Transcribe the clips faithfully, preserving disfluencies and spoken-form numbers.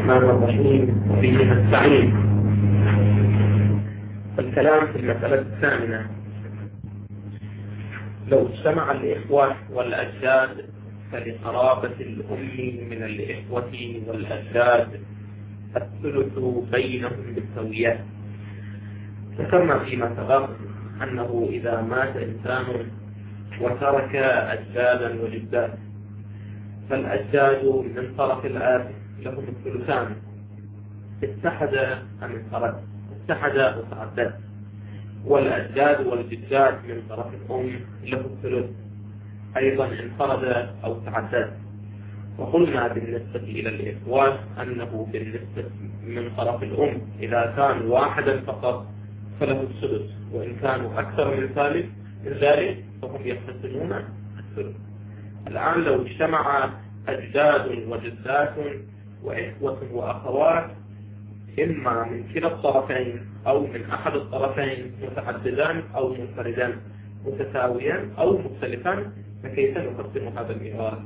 الرحمن الرحيم به نستعين. الكلام في المسألة الثامنة: لو اجتمع الإخوة والأجداد فلقرابة الأم من الإخوة والأجداد الثلث بينهم بالسوية. ذكرنا فيما سبق أنه إذا مات إنسان وترك أجدادا وجدات فالأجداد من طرف الآب لهم الثلثان، اتحد أم انفرد، اتحد وتعدد، والأجداد والجدات من طرف الأم له الثلث أيضا انفرد أو تعدد. وقلنا بالنسبة إلى الإخوة أنه بالنسبة من طرف الأم إذا كان واحدا فقط فله الثلث، وإن كانوا أكثر من ثالث من ذلك فهم يقتسمون الثلث. الآن لو اجتمع أجداد وجدات وإخوة وأخوات إما من كلا الطرفين أو من أحد الطرفين متعددان أو منفردان متساويان أو مختلفان، فكيف نقسم هذا الميراث؟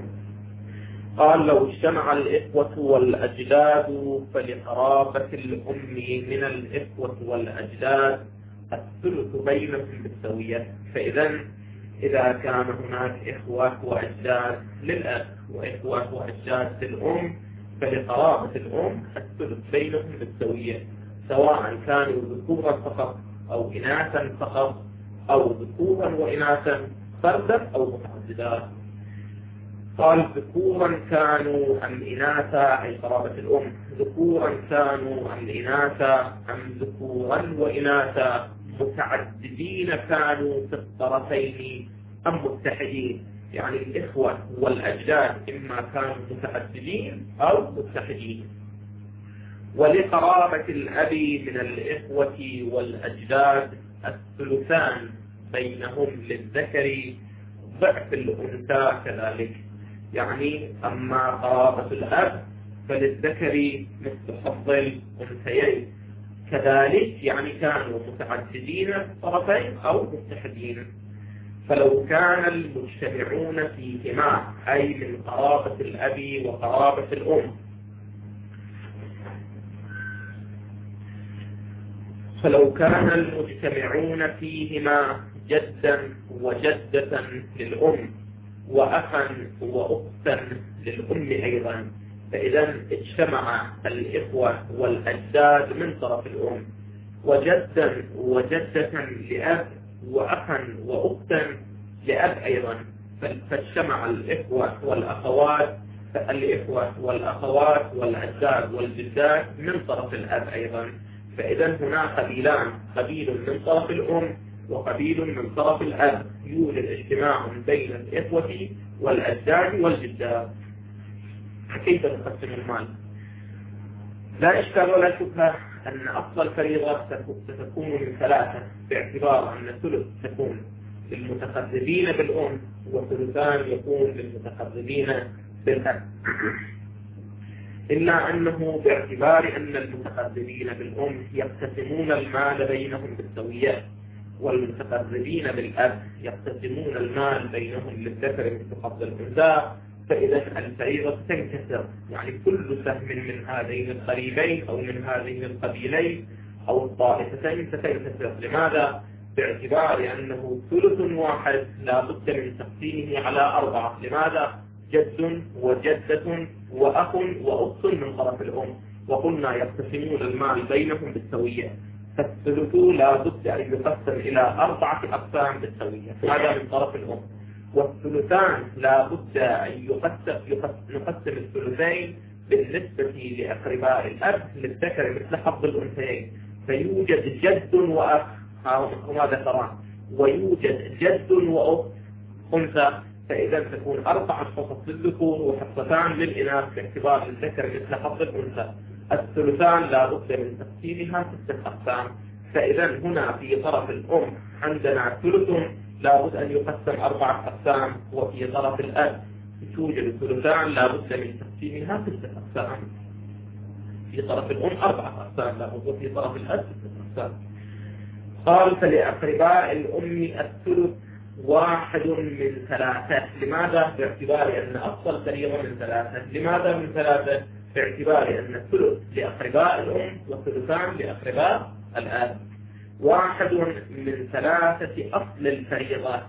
قال: لو اجتمع الإخوة والأجداد فلقرابة الأم من الإخوة والأجداد الثلث بينهم بالسوية. فإذا إذا كان هناك إخوة وأجداد للأب وإخوة وأجداد للأم فلقرابة الأم الثلث بينهم بالسوية، سواء كانوا ذكورا فقط أو إناثا فقط أو ذكورا وإناثا فردا أو متعددا. قال: ذكورا كانوا أم إناثا أي قرابة الأم، ذكورا كانوا أم إناثا أم ذكورا وإناثا، متعددين كانوا في الطرفين أم متحدين، يعني الإخوة والأجداد إما كانوا متعددين أو متحدين. ولقرابة الأب من الإخوة والأجداد الثلثان بينهم للذكر ضعف الأنثى كذلك، يعني أما قرابة الأب فللذكر مثل حظ الأنثيين كذلك، يعني كانوا متعددين طرفين أو متحدين. فلو كان المجتمعون فيهما أي من قرابة الأب وقرابة الأم فلو كان المجتمعون فيهما جدا وجدة للأم وأخا وأختا للأم أيضا، فإذا اجتمع الإخوة والأجداد من طرف الأم وجدا وجدة لأب وأخا وأختا لأب أيضا، فاجتمع الإخوة والأخوات الإخوة والأخوات والأجداد والجدات من طرف الأب أيضا. فإذا هنا قبيلان، قبيل من طرف الأم وقبيل من طرف الأب، يوجد اجتماع بين الإخوة والأجداد والجدات. كيف نقسم المال؟ لا إشكال ولا شبهة أن أفضل فريضة ستكون من ثلاثة، باعتبار أن الثلث تكون للمتقربين بالأم وثلثان يكون للمتقربين بالأب، إلا أنه باعتبار أن المتقربين بالأم يقتسمون المال بينهم بالسوية والمتقربين بالأب يقتسمون المال بينهم للذكر مثل حظ الأنثى، فإذا الفريضة تنكسر، يعني كل سهم من هذين القريبين أو من هذين القبيلين أو الطائفتين ستنكسر. لماذا؟ باعتبار أنه ثلث واحد لا بد من تقسيمه على أربعة. لماذا؟ جد وجدة وأخ وأخت من طرف الأم، وقلنا يقتسمون المال بينهم بالسوية، فالثلث لا بد أن يقسم إلى أربعة أقسام بالسوية، هذا من طرف الأم. والثلثان لا بد أن يقسم نقسم الثلثين بالنسبة لأقرباء الأب للذكر مثل حظ الأنثيين، فيوجد جد وأخ هما ذكران ويوجد جد وأخت أنثى، فإذا تكون أربعة حصص للذكور وحصتان للإناث باعتبار الذكر مثل حظ الأنثى. الثلثان لا بد من تقسيمها ستة أقسام، فإذا هنا في طرف الأم عندنا ثلث لا بد أن يقسم أربعة أقسام، وفي طرف الأب توجد ثلثان لا بد من تقسيمها ستة أقسام. في طرف الأم أربعة أقسام لا بد، وفي طرف الأب ستة أقسام. قال: فلأقرباء الأم الثلث واحد من ثلاثة. لماذا؟ باعتبار أن أفضل فريضة من ثلاثة. لماذا من ثلاثة؟ باعتبار أن الثلث لأقرباء الأم والثلثان لأقرباء الآب. واحد من ثلاثة أصل الفريضة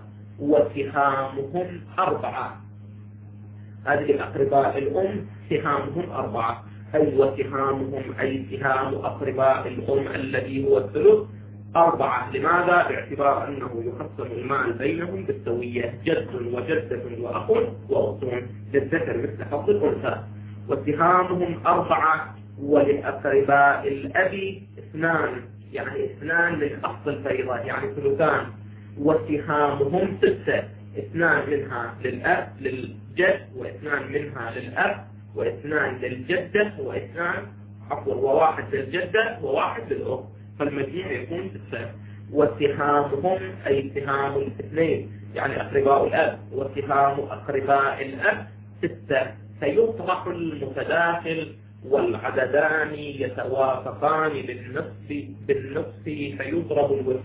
وسهامهم أربعة. هذه الأقرباء الأم سهامهم أربعة، أي وسهامهم أي سهام أقرباء الأم الذي هو الثلث أربعة. لماذا؟ باعتبار أنه يقسم المال بينهم بالسوية، جد وجدة وأخ وأخت للذكر مثل حظ الأنثى. وسهامهم أربعة، ولأقرباء الأب اثنان، يعني اثنان من أصل الفريضة يعني ثلثان. وسهامهم ستة، اثنان منها للأب للجد، واثنان منها للأب، واثنان للجدة، واثنان عفوا وواحد للجدة وواحد للأخت، فالمجموع يكون ستة. وسهامهم أي سهام الاثنين يعني أقرباء الأب، وسهام أقرباء الأب ستة. فيطرح المتداخل والعددان يتوافقان بالنصف بالنصف فيضرب الوفق.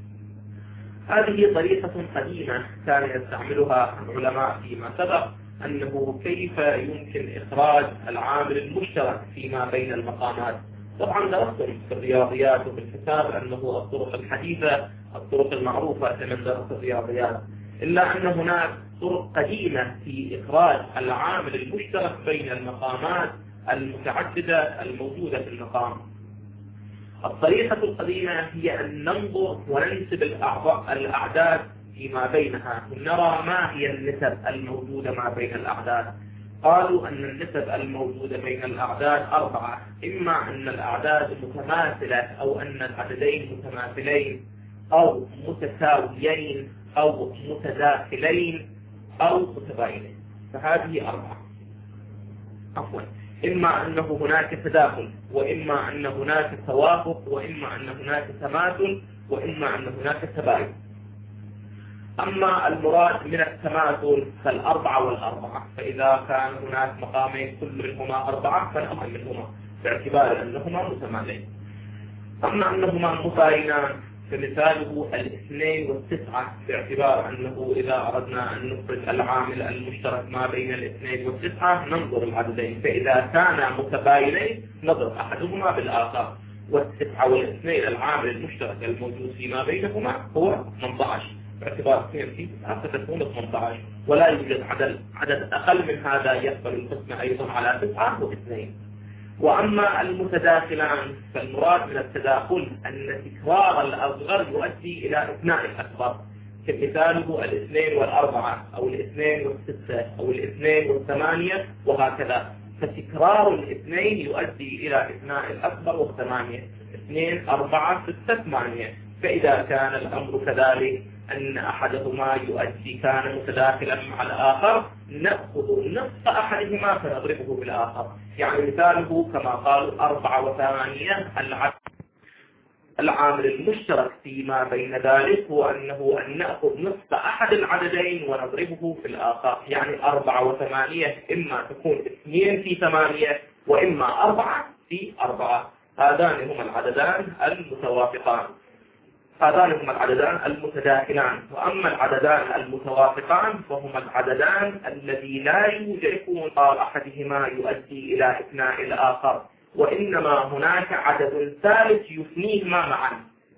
هذه طريقة قديمة كان يستعملها العلماء فيما سبق، أنه كيف يمكن إخراج العامل المشترك فيما بين المقامات. طبعا درستم في الرياضيات وفي الحساب أنه الطرق الحديثة الطرق المعروفة من درس الرياضيات، إلا أن هناك طرق قديمة في إخراج العامل المشترك بين المقامات المتعددة الموجودة في المقام. الطريقة القديمة هي أن ننظر وننسب الأعداد فيما بينها، ونرى ما هي النسب الموجودة ما بين الأعداد. قالوا أن النسب الموجودة بين الأعداد أربعة، إما أن الأعداد متماثلة أو أن العددين متماثلين أو متساويين أو متداخلين أو متباينين. فهذه أربعة. عفوا، إما أنه هناك تداخل، وإما أن هناك توافق، وإما أن هناك تماثل، وإما أن هناك تباين. أما المراد من التماثل فالأربعة والأربعة، فإذا كان هناك مقامين كل منهما أربعة فالأمر منهما باعتبار أنهما متماثلين. أما أنهما متباينان فمثاله الاثنين والتسعة، باعتبار أنه إذا أردنا أن نخرج العامل المشترك ما بين الاثنين والتسعة ننظر العددين، فإذا كانا متباينين نضرب أحدهما بالآخر، والتسعة والاثنين العامل المشترك الموجود فيما بينهما هو ثمانية عشر، باعتبار اثنين في تسعة فتكون ثمانية عشر، ولا يوجد عدد عدد أقل من هذا يقبل القسم أيضا على تسعة واثنين. وأما المتداخلان فالمراد من التداخل أن تكرار الأصغر يؤدي إلى إثناء الأكبر، كمثاله الاثنين والأربعة أو الاثنين والستة أو الاثنين والثمانية وهكذا. فتكرار الاثنين يؤدي إلى إثناء الأكبر والثمانية، اثنين أربعة ستة ثمانية. فإذا كان الأمر كذلك أن أحدهما يؤدي كان متداخلا مع الآخر نأخذ نصف أحدهما فنضربه بالآخر. يعني مثاله كما قالوا أربعة وثمانية، العامل المشترك فيما بين ذلك هو أنه أن نأخذ نصف أحد العددين ونضربه في الآخر. يعني أربعة وثمانية إما تكون اثنين في ثمانية وإما أربعة في أربعة. هذان هما العددان المتوافقان، هذان هما العددان المتداخلان. وأما العددان المتوافقان فهما العددان الذي لا يوجد قال أحدهما يؤدي إلى إثناء الآخر، وإنما هناك عدد ثالث يثنيهما معا.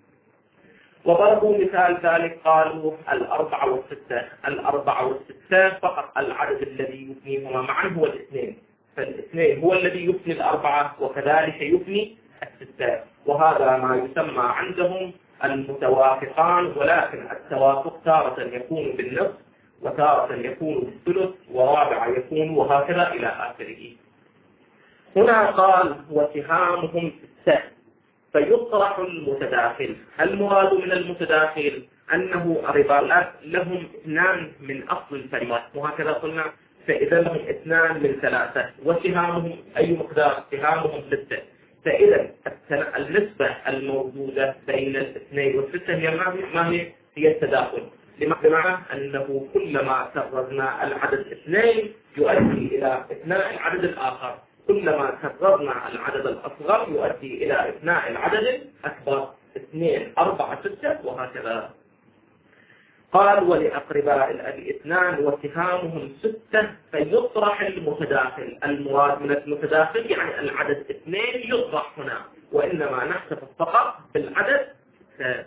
وضربوا مثال ذلك قالوا الأربعة والستة، الأربعة والستة فقط العدد الذي يثنيهما معا هو الاثنين، فالاثنين هو الذي يثني الأربعة وكذلك يثني الستة، وهذا ما يسمى عندهم المتوافقان. ولكن التوافق تارة يكون بالنصف وتارة يكون بالثلث ورابعة يكون وهكذا إلى آخره. هنا قال وسهامهم ستة، فيطرح المتداخل. المراد من المتداخل أنه أقرباء لهم اثنان من أصل الفريضة، وهكذا قلنا، فإذا لهم اثنان من ثلاثة، وسهامهم أي مقدار؟ سهامهم ستة. فإذا النسبة الموجودة بين الاثنين والستة هي ما هي؟ هي التداخل، بمعنى أنه كلما كررنا العدد اثنين يؤدي إلى إثناء العدد الآخر، كلما كررنا العدد الأصغر يؤدي إلى إثناء العدد الأكبر، اثنين أربعة ستة وهكذا. قال ولأقرباء الأب اثنان وسهامهم ستة فيطرح المتداخل. المراد من المتداخل يعني العدد اثنين يطرح هنا، وإنما نحتفظ فقط بالعدد ستة.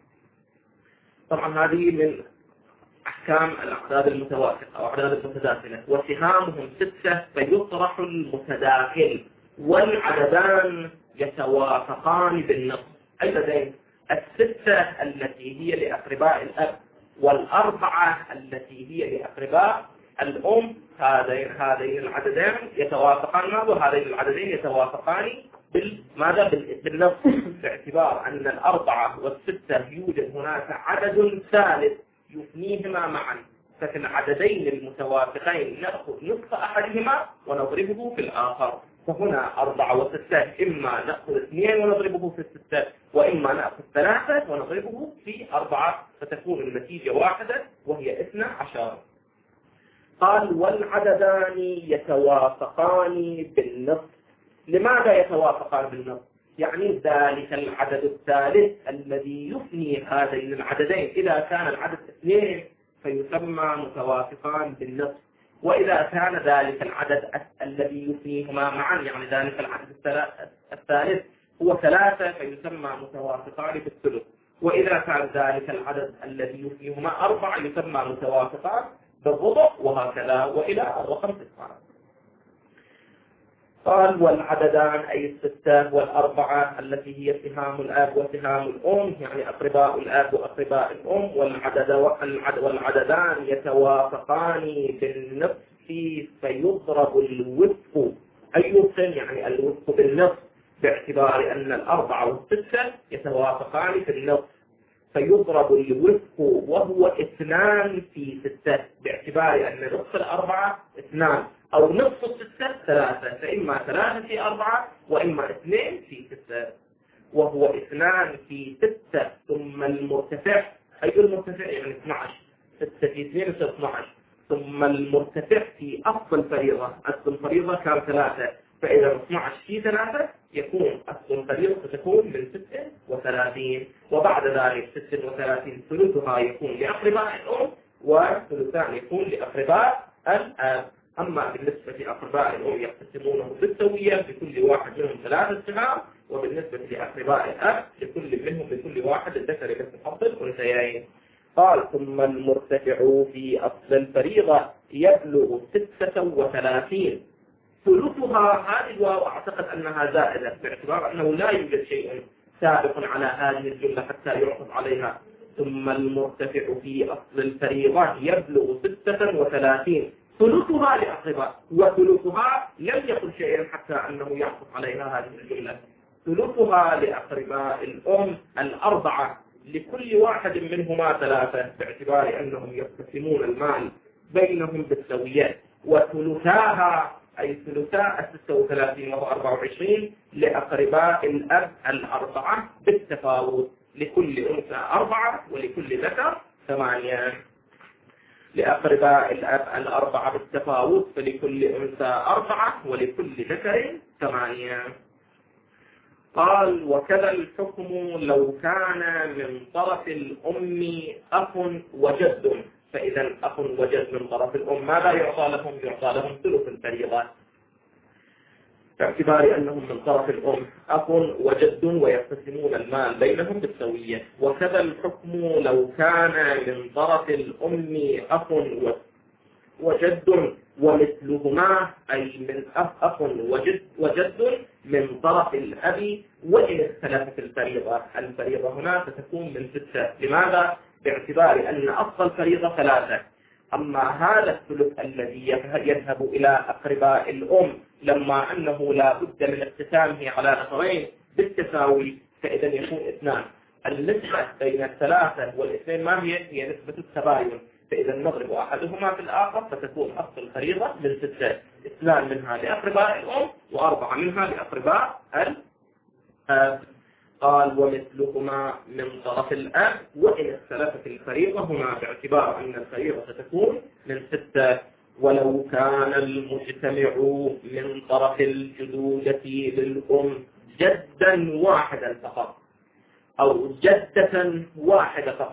طبعا هذه من أحكام الأعداد المتوافقة أو أعداد المتداخلة. وسهامهم ستة فيطرح المتداخل والعددان يتوافقان بالنصف. أي لدين الستة التي هي لأقرباء الأب والأربعة التي هي لأقرباء الأم، هذين هذين العددين يتوافقان ماذا؟ وهذين العددين يتوافقان بالماذا؟ بالنصف، باعتبار أن الأربعة والستة يوجد هناك عدد ثالث يثنيهما معا، ففي العددين المتوافقين نأخذ نصف أحدهما ونضربه في الآخر. فهنا أربعة وستة إما نأخذ اثنين ونضربه في الستة، وإما نأخذ ثلاثة ونضربه في أربعة، فتكون النتيجة واحدة وهي اثنى عشر. قال والعددان يتوافقان بالنصف. لماذا يتوافقان بالنصف؟ يعني ذلك العدد الثالث الذي يثني هذين العددين، إذا كان العدد اثنين فيسمى متوافقان بالنصف، وإذا كان ذلك العدد الذي يثنيهما معا يعني ذلك العدد الثالث هو ثلاثة فيسمى متوافقان بالثلث، وإذا كان ذلك العدد الذي يثنيهما أربعة يسمى متوافقان بالربع، وهكذا وإلى وخمسة مرات. قال والعددان أي الستة والأربعة التي هي سهام الأب وسهام الأم يعني أقرباء الأب وأقرباء الأم، والعدد والعددان يتوافقان بالنصف فيضرب الوفق. أي وفق؟ يعني الوفق بالنصف، باعتبار أن الأربعة والستة يتوافقان في النصف، فيضرب الوفق وهو اثنان في ستة، باعتبار أن نصف الأربعة اثنان أو نصف الستة ثلاثة، فإما ثلاثة في أربعة وإما اثنين في ستة، وهو اثنان في ستة. ثم المرتفع أي المرتفع يعني اثنى عشر، ستة في اثنين يصير اثنى عشر. ثم المرتفع في أصل الفريضة، أصل الفريضة كان ثلاثة، فإذا اثنى عشر في ثلاثة يكون أصل الفريضة ستكون من ستة وثلاثين، وبعد ذلك ستة وثلاثين ثلثها يكون لأقرباء الأم وثلثان يكون لأقرباء الأب. أما بالنسبة لأقرباء الأم يقسمونه بالسوية، بكل واحد منهم ثلاثة سهام، وبالنسبة لأقرباء الأب لكل منهم لكل واحد الذكر مثل حظ الأنثيين. قال ثم المرتفع في أصل الفريضة يبلغ ستة وثلاثين ثلثها. هذه الواو أعتقد أنها زائدة، باعتبار أنه لا يوجد شيء سابق على هذه الجملة حتى يعطف عليها. ثم المرتفع في أصل الفريضة يبلغ ستة وثلاثين ثلثها لأقرباء، وثلثها لم يكن شيئا حتى أنه يعطف عليها هذه الجملة. ثلثها لأقرباء الأم الأربعة لكل واحد منهما ثلاثة، باعتبار أنهم يقسمون المال بينهم بالسوية. وثلثاها أي ثلثاء الستة وثلاثين وهو أربعة وعشرين لأقرباء الأب الأربعة بالتفاوت، لكل أنثى أربعة ولكل ذكر ثمانية. لأقرباء الأب الأربعة بالتفاوت فلكل أنثى أربعة ولكل ذكر ثمانية. قال وكذا الحكم لو كان من طرف الأم أخ وجد. فإذا أخ وجد من طرف الأم ماذا يعطى لهم؟ يعطى لهم ثلث الفريضة، باعتبار أنهم من طرف الأم أخ وجد ويقسمون المال بينهم بالسوية. وكذا الحكم لو كان من طرف الأم أخ وجد ومثلهما أي من أخ وجد وجد من طرف الأب، وإن اختلفت الفريضة. الفريضة هنا ستكون من ستة. لماذا؟ باعتبار أن أصل الفريضة ثلاثة، أما هذا الثلث الذي يذهب إلى أقرباء الأم لما أنه لا بد من اقتسامه على نفرين بالتساوي فإذا يكون اثنان. النسبة بين الثلاثة والاثنين ما هي؟ هي نسبة التباين، فإذا نضرب أحدهما في الآخر فتكون أصل الفريضة من ستة، اثنان منها لأقرباء الأم وأربعة منها لأقرباء الأب. قال ومثلهما من طرف الأب وإن اختلفت الفريضة هنا، باعتبار أن الفريضة ستكون من ستة. ولو كان المجتمع من طرف الجدودة للأم جدا واحدا فقط أو جدة واحدة فقط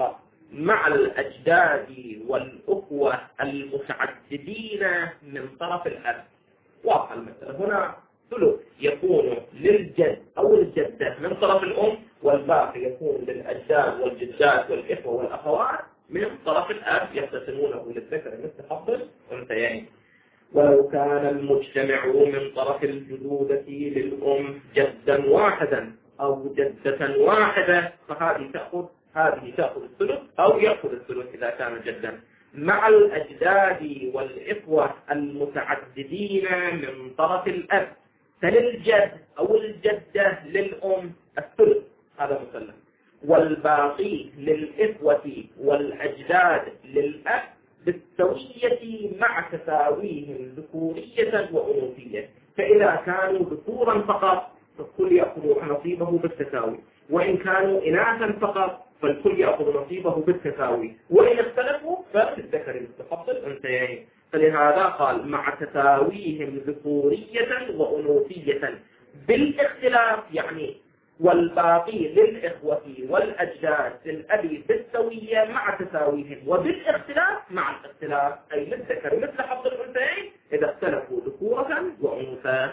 مع الأجداد والأخوة المتعددين من طرف الأب. واضح المسألة هنا. ثلث يكون للجد أو الجدة من طرف الأم، والباقي يكون للأجداد والجدات والإخوة والأخوات من طرف الأب يقتسمونه للذكر مثل حظ الأنثيين. ولو كان المجتمع من طرف الجدودة للأم جدا واحدا أو جدة واحدة فهذه تأخذ هذه تأخذ الثلث أو يأخذ الثلث إذا كان جدا، مع الأجداد والإخوة المتعددين من طرف الأب، فللجد أو الجدة للأم الثلث، هذا مسلم، والباقي للإخوة والأجداد للأب بالسوية مع تساويهم ذكورية وأنوثية. فإذا كانوا ذكورا فقط فالكل يأخذ نصيبه بالتساوي، وإن كانوا إناثا فقط فالكل يأخذ نصيبه بالتساوي، وإن اختلفوا فللذكر مثل حظ الأنثيين. فلهذا قال مع تساويهم ذكورية وأنوثية بالاختلاف، يعني والباقي للإخوة والأجداد للأب بالسوية مع تساويهم، وبالاختلاف مع الاختلاف أي للذكر مثل حظ الأنثيين إذا اختلفوا ذكورة وأنوثة.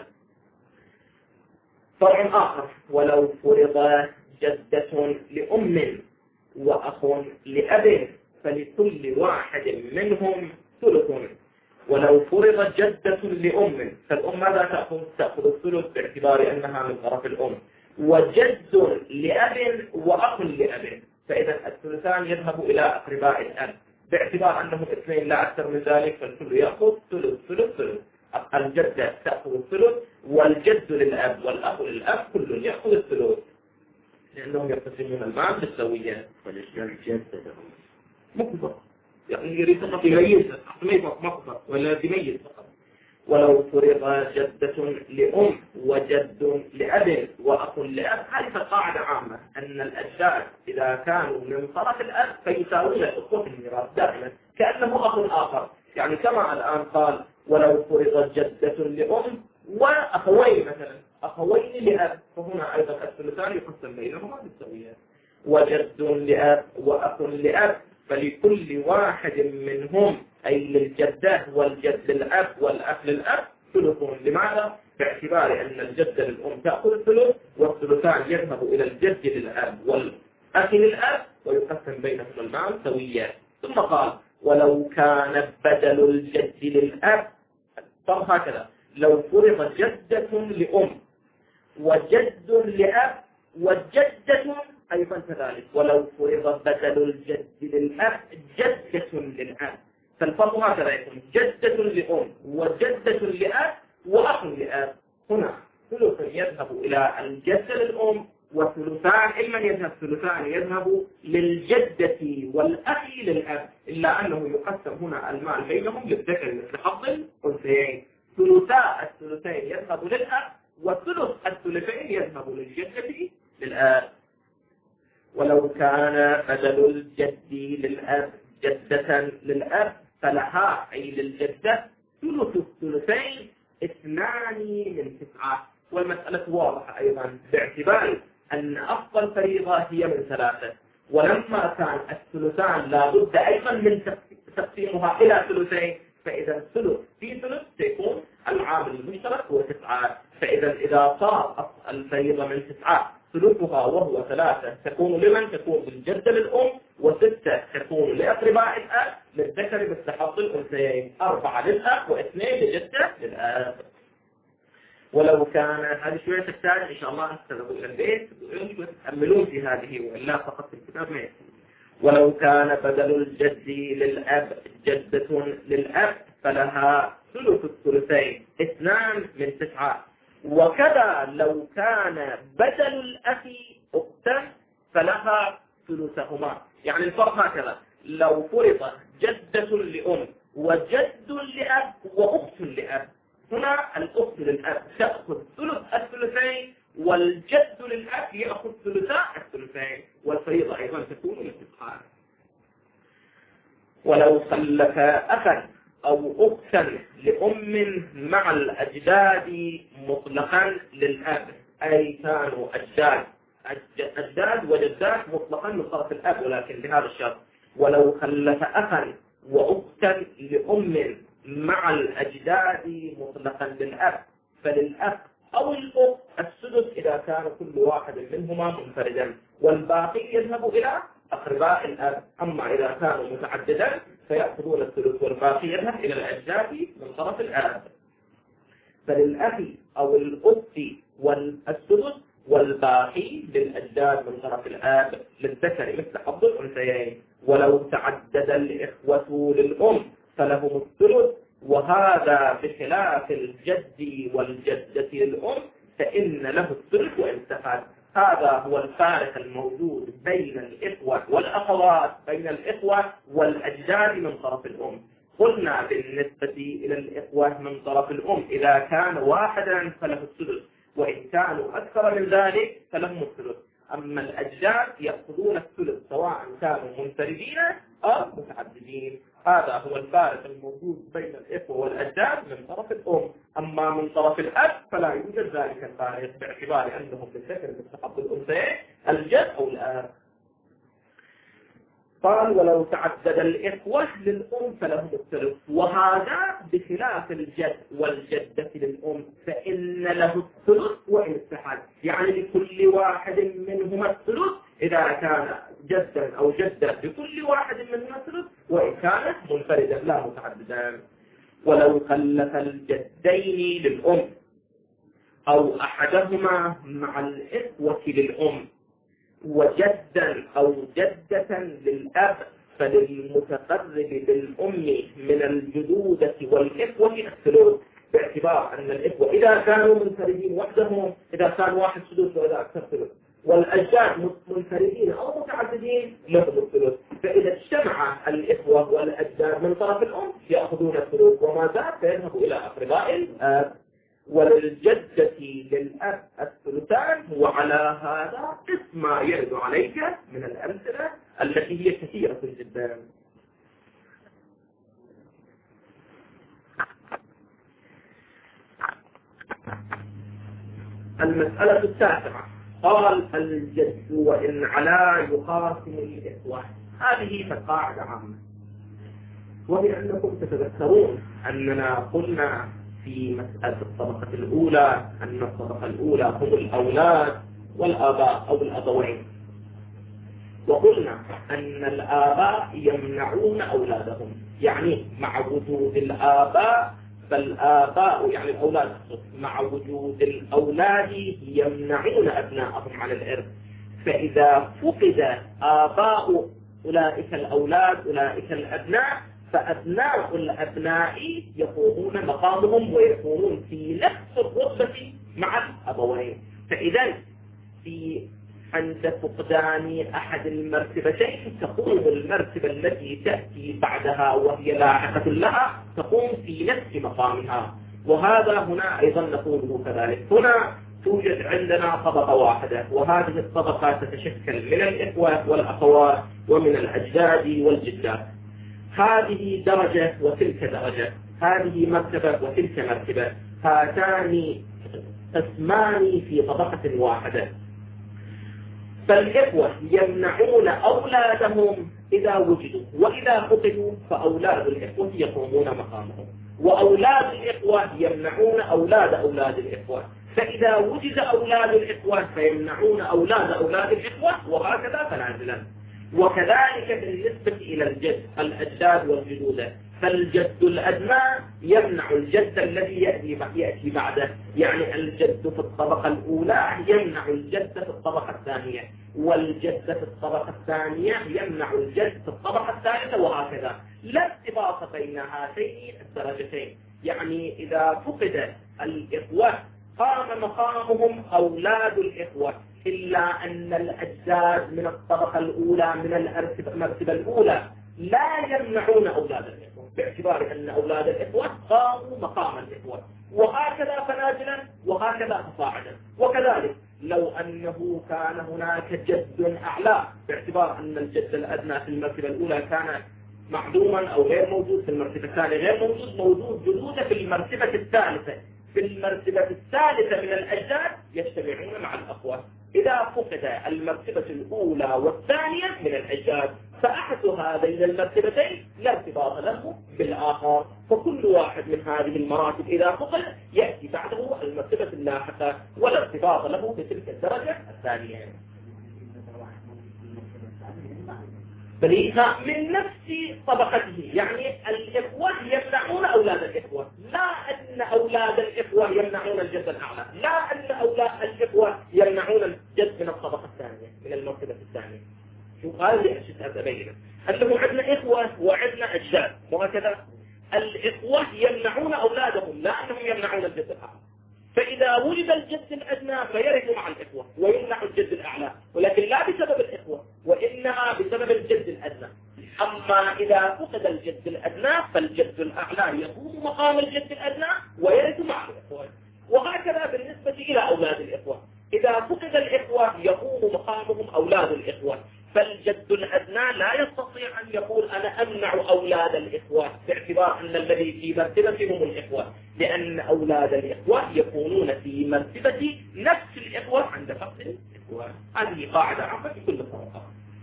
فرع آخر: ولو فرض جدة لأم وأخ لأب فلكل واحد منهم ثلث. ولو فرض جدة لأم فالأم ماذا تأخذ؟ تأخذ الثلث باعتبار أنها من طرف الأم، وجد لأب وأخ لأب فإذا الثلثان يذهب إلى أقرباء الأب باعتبار أنهم اثنين لا أكثر من ذلك، فالكل يأخذ ثلث ثلث ثلث. الجدة تأخذ الثلث، والجد للأب والأخ للأب كل يأخذ الثلث لأنهم يقتسمون المال بالسوية. فالجدة مكبر يعني يريد فقط يميز مكبر ولا يميز فقط. ولو فرض جدة لأم وجد لأب وأخ لأب، هذه القاعدة عامة أن الأجداد إذا كانوا من طرف الأب فيساوون الأخوة في الميراث دائما كأنه أخ آخر، يعني كما الآن قال ولو فرض جدة لأم وأخوين مثلا أخوين لأب، فهنا أيضا الثلثان يقسم بينهما بالسوية. وجد لأب وأخ لأب فلكل واحد منهم أي للجدة والجد للأب والأخ للأب ثلث. لماذا؟ باعتبار أن الجدة للأم تأخذ الثلث، والثلثان يذهب إلى الجد للأب والأخ للأب ويقسم بينهم المال سويا. ثم قال ولو كان بدل الجد للأب، طب هكذا لو فرض جدة لأم وجد لأب وجدة أيضا كذلك، ولو فرض بدل الجد للأب جدة للأب، فالفرق هكذا يكون جدة لأم وجدة لأب وأخ لأب. هنا ثلث يذهب إلى الجدة للأم، وثلثان إما يذهب ثلثان يذهب للجدة والأخ للأب، إلا أنه يقسم هنا المال بينهم للذكر مثل حظ الأنثيين. ثلثاء الثلثين يذهب للأب، وثلث الثلثين يذهب للجدة للأب. ولو كان بدل الجد للأب جدة للأب فلها أي للجدة ثلث الثلثين اثنان من تسعة. والمسألة واضحة أيضا باعتبار أن أفضل فريضة هي من ثلاثة، ولما كان الثلثان لابد أيضا من تقسيمها إلى ثلثين، فإذا الثلث في ثلث سيكون العامل المشترك هو تسعة. فإذا إذا صار الفريضة من تسعة ثلثها وهو ثلاثة تكون لمن؟ تكون للجدة للأم، وستة تكون لأقرباء الأب للذكر مثل حظ الأنثيين، أربعة للأب واثنين للجدة للأب. ولو كان هذه شوية تحتاج إن شاء الله تذهبوا إلى البيت وتتأملون في هذه وإلا فقط في الكتاب ما يكفي. ولو كان بدل الجد للأب جدة للأب فلها ثلث الثلثين اثنان من تسعة. وكذا لو كان بدل الأخ أختا فلها ثلثهما. يعني الفرق هكذا: لو فرض جدة لأم وجد لأب وأخت لأب، هنا الأخت للأب تأخذ ثلث الثلثين، والجد للأب يأخذ ثلثاء الثلثين، والفريضة أيضا تكون للتسعة. ولو خلف أخا أو أختا لأم مع الأجداد مطلقا للأب، أي كانوا أجداد أجداد وجدات مطلقا من طرف الأب، ولكن بهذا الشرط: ولو خلف أخا وأختا لأم مع الأجداد مطلقا للأب، فللأب أو الأخت السدس إذا كان كل واحد منهما منفردا، والباقي يذهب إلى أقرباء الأب. أما إذا كانوا متعددا فيأخذون الثلث والباقي يذهب إلى الأجداد من طرف الأب. فللأخ أو الأخت والسدس، والباقي للأجداد من طرف الآب للذكر مثل حظ الأنثيين. ولو تعدد الإخوة للأم فلهم الثلث، وهذا بخلاف الجد والجدة للأم فإن له الثلث وإن سفل. هذا هو الفارق الموجود بين الإخوة والأخوات، بين الإخوة والأجداد من طرف الأم. قلنا بالنسبة إلى الإخوة من طرف الأم إذا كان واحدا فله الثلث، وإن كانوا أكثر من ذلك فلهم الثلث. أما الأجداد يأخذون الثلث سواء كانوا منفردين أو متعددين. هذا هو الفارق الموجود بين الإخوة والأجداد من طرف الأم. أما من طرف الأب فلا يوجد ذلك الفارق، باعتبار أنهم بالذكر مثل حظ الأنثيين الجد أو الآب. قال ولو تعدد الإخوة للأم فلهم الثلث، وهذا بخلاف الجد والجدة للأم فإن له الثلث وإن استحد، يعني لكل واحد منهما الثلث إذا كان جدا أو جدة، لكل واحد منهما الثلث وإن كان منفردا لا متعددا. ولو خلف الجدين للأم أو أحدهما مع الإخوة للأم وجدا أو جدة للأب، فللمتقرب بالأم من الجدودة والإخوة الثلث، باعتبار أن الإخوة إذا كانوا منفردين وحدهم إذا كان واحد سدس وإذا أكثر ثلث، والأجداد منفردين أو متعددين لهم الثلث. فإذا اجتمع الإخوة والأجداد من طرف الأم يأخذون الثلث، وما زاد فيذهب إلى أقرباء الأب. وللجدة للأب الثلثان، وعلى هذا قس ما يرد عليك من الأمثلة التي هي كثيرة جدا. المسألة التاسعة قال الجد وإن علا يخاصم الإخوة. هذه فالقاعدة عامة، وهي أنكم تتذكرون أننا قلنا في مسألة الطبقة الأولى أن الطبقة الأولى هم الأولاد والآباء أو الأبوين، وقلنا أن الآباء يمنعون أولادهم، يعني مع وجود الآباء فالآباء يعني الأولاد مع وجود الأولاد يمنعون أبناءهم عن الإرث. فإذا فقد آباء أولئك الأولاد أولئك الأبناء فأبناء الأبناء يقومون مقامهم ويكونون في نفس الرتبة مع الأبوين. فإذا في عند فقدان أحد المرتبتين تقوم المرتبة التي تأتي بعدها وهي لاحقة لها تقوم في نفس مقامها. وهذا هنا أيضا نقوله كذلك. هنا توجد عندنا طبقة واحدة، وهذه الطبقة تتشكل من الإخوة والأخوات ومن الأجداد والجدات. هذه درجة وتلك درجة، هذه مرتبة وتلك مرتبة، هاتان قسمان في طبقة واحدة. فالإخوة يمنعون أولادهم إذا وجدوا، وإذا فقدوا فأولاد الإخوة يقومون مقامهم، وأولاد الإخوة يمنعون أولاد أولاد الإخوة، فإذا وجد أولاد الإخوة فيمنعون أولاد أولاد الإخوة، وهكذا فنازلا. وكذلك بالنسبة إلى الجد الأجداد والجدود، فالجد الأدنى يمنع الجد الذي يأتي بعده، يعني الجد في الطبقة الأولى يمنع الجد في الطبقة الثانية، والجد في الطبقة الثانية يمنع الجد في الطبقة الثالثة، وهكذا. لا ارتباط بين هاتين الدرجتين، يعني إذا فقد الإخوة قام مقامهم أولاد الإخوة، إلا أن الأجداد من الطبقة الأولى من المرتبة الأولى لا يمنعون أولاد الإخوة، باعتبار أن أولاد الإخوة قاموا مقام الإخوة، وهكذا فنازلا وهكذا تصاعدا. وكذلك لو أنه كان هناك جد أعلى، باعتبار أن الجد الأدنى في المرتبة الأولى كان معدوما أو غير موجود في المرتبة الثانية غير موجود، موجود جدود في المرتبة الثالثة، في المرتبة الثالثة من الأجداد يجتمعون مع الأخوة. إذا فقد المرتبة الأولى والثانية من الأجداد فأحد هذين المرتبتين لا ارتباط له بالآخر، فكل واحد من هذه المراتب إذا فقد يأتي بعده المرتبة اللاحقة ولا ارتباط له بتلك الدرجة الثانية. فليها من نفس طبقته، يعني الإخوة يمنعون أولاد الإخوة، لا أن أولاد الإخوة يمنعون الجد الأعلى، لا أن أولاد الإخوة يمنعون الجد من الطبقة الثانية من المرتبة الثانية. شو قال لي أشد أبينه أنه عندنا إخوة وعندنا أجداد، وهكذا الإخوة يمنعون أولادهم لا أنهم يمنعون الجد الأعلى. فإذا وجد الجد الأدنى فيرث مع الإخوة ويمنع الجد الأعلى، ولكن لا بسبب الإخوة وإنما بسبب الجد الأدنى. أما إذا فقد الجد الأدنى فالجد الأعلى يقوم مقام الجد الأدنى ويرث مع الإخوة. وهكذا بالنسبة إلى أولاد الإخوة، إذا فقد الإخوة يقوم مقامهم أولاد الإخوة، فالجد الأدنى لا يستطيع أن يقول أنا أمنع أولاد الإخوة باعتبار أن الذي في مرتبتهم الإخوة، لأن أولاد الإخوة يكونون في مرتبة نفس الإخوة عند فقد الإخوة. هذه قاعدة عامة في كل الطرقات.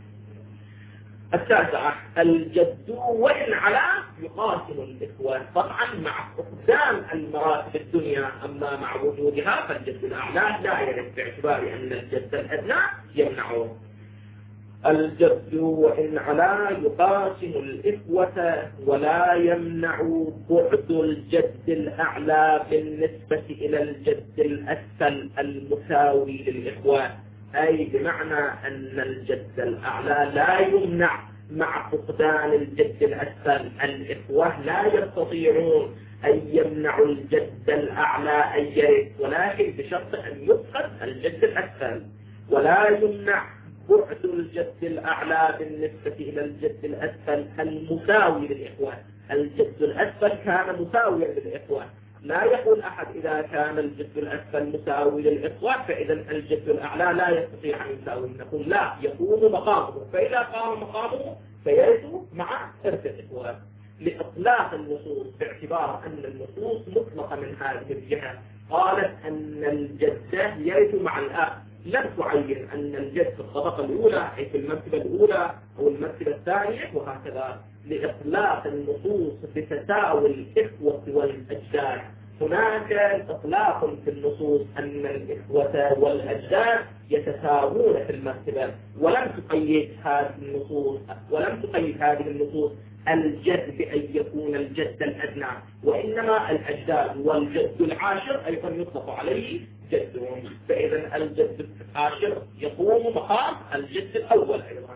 التاسعة الجد وإن علا يقاسم الإخوة، طبعا مع فقدان المراتب الدنيا، أما مع وجودها فالجد الأعلى لا يرث باعتبار أن الجد الأدنى يمنعه. الجد وإن علا يقاسم الإخوة ولا يمنع بعد الجد الأعلى بالنسبة إلى الجد الأسفل المساوي للإخوة، أي بمعنى أن الجد الأعلى لا يمنع مع فقدان الجد الأسفل. الإخوة لا يستطيعون أن يمنعوا الجد الأعلى أن يرث، ولكن بشرط أن يفقد الجد الأسفل. ولا يمنع بعد الجد الأعلى بالنسبة إلى الجد الأسفل المساوي للإخوة. الجد الأسفل كان مساويا للإخوة، لا يقول أحد إذا كان الجد الأسفل مساوي للإخوة فإذا الجد الأعلى لا يستطيع أن يساوي، نقول لا، يقوم مقامه، فإذا قام مقامه فيرث مع إرث الإخوة. لإطلاق النصوص باعتبار أن النصوص مطلقة من هذه الجهة، قالت أن الجد يرث مع الأخ، لم تعين أن الجد في الطبقة الأولى أي في المرتبة الأولى أو المرتبة الثانية وهكذا. لإطلاق النصوص بتساوي الإخوة والأجداد، هناك إطلاق في النصوص أن الإخوة والأجداد يتساوون في المرتبة، ولم تقيد هذه النصوص ولم تقيد هذه النصوص الجد بأن يكون الجد الأدنى، وإنما الأجداد والجد العاشر أيضا يطلق عليه جدهم، فإذا الجد العاشر يقوم مقام الجد الأول أيضا.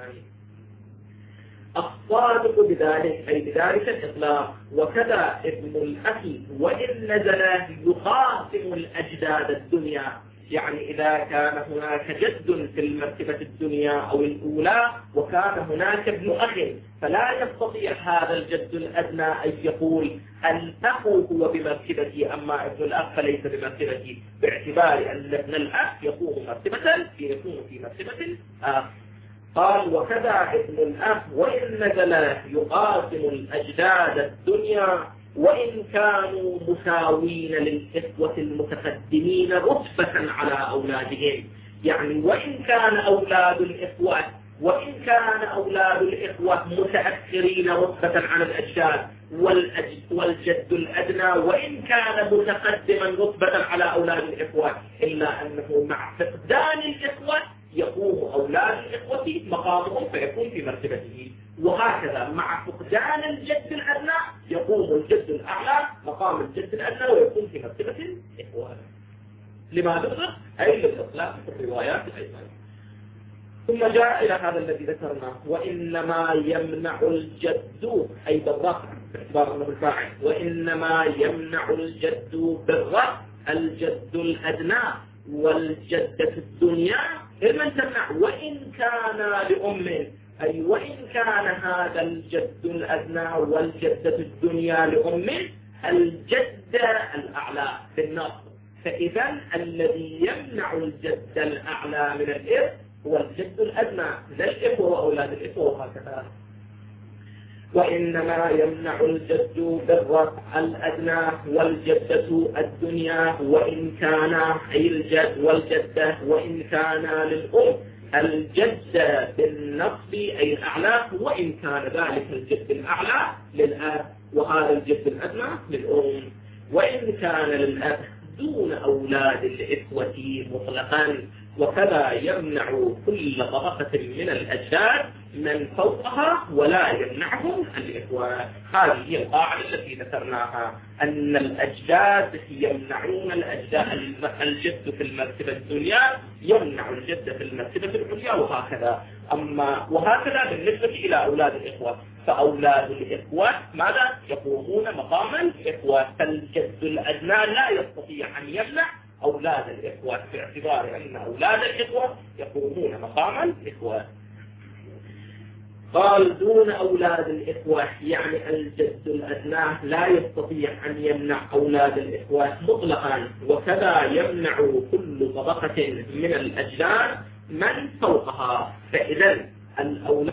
الصادق بذلك أي بذلك الإطلاق. وكذا ابن الأخ وإن نزل يخاصم الأجداد الدنيا، يعني إذا كان هناك جد في المرتبة الدنيا أو الأولى وكان هناك ابن أخ، فلا يستطيع هذا الجد الأدنى أن يقول الأخ هو بمرتبتي أما ابن الأخ فليس بمرتبتي، باعتبار أن ابن الأخ يكون مرتبة يكون في مرتبة الأخ. قال وكذا ابن الأخ وإن نزل يقاسم الأجداد الدنيا وإن كانوا مساوين للإخوة المتقدمين رتبة على أولادهم، يعني وإن كان أولاد الإخوة وإن كان أولاد الإخوة متأخرين رتبة عن الأجداد والجد الأدنى وإن كان متقدما رتبة على أولاد الإخوة، إلا أنه مع فقدان الإخوة يقوم أولاد الإخوة مقامهم فيكون في مرتبته، وهكذا مع فقدان الجد الأدنى يقوم الجد الأعلى مقام الجد الأدنى ويكون في مرتبة الإخوة. لما ذكر أي للإطلاق في الروايات أيضا. ثم جاء إلى هذا الذي ذكرناه وإنما يمنع الجد أي بالرفع باعتبار أنه الفاعل، وإنما يمنع الجد بالرفع الجد الأدنى والجدة الدنيا لمن تمنع وإن كان لأم، أي وإن كان هذا الجد الأدنى والجدة الدنيا لأم الجدة الأعلى بالنصب، فإذا الذي يمنع الجد الأعلى من الإرث هو الجد الأدنى لا الإخوة وأولاد الإخوة وهكذا. وإنما يمنع الجد بالرفع الأدنى والجدة الدنيا وإن كان أي الجد والجدة وإن كان للأم الجد بالنصب أي الأعلى وإن كان ذلك الجد الأعلى للأب وهذا الجد الأدنى للأم وإن كان للأب دون أولاد الإخوة مطلقا. وكذا يمنع كل طبقة من الأجداد من فوقها ولا يمنعهم الإخوة. هذه هي القاعدة التي ذكرناها أن الأجداد يمنعون الأجداد الجد في المرتبة الدنيا يمنع الجد في المرتبة العليا وهكذا. أما وهكذا بالنسبة إلى أولاد الإخوة فأولاد الإخوة ماذا يقومون مقام الإخوة فالجد الأدنى لا يستطيع أن يمنع أولاد الإخوة باعتبار أن أولاد الإخوة يقومون مقام الإخوة. قال دون أولاد الإخوة يعني الجد الأدنى لا يستطيع أن يمنع أولاد الإخوة مطلقا. وكذا يمنع كل طبقة من الأجداد من فوقها. فإذا الأولاد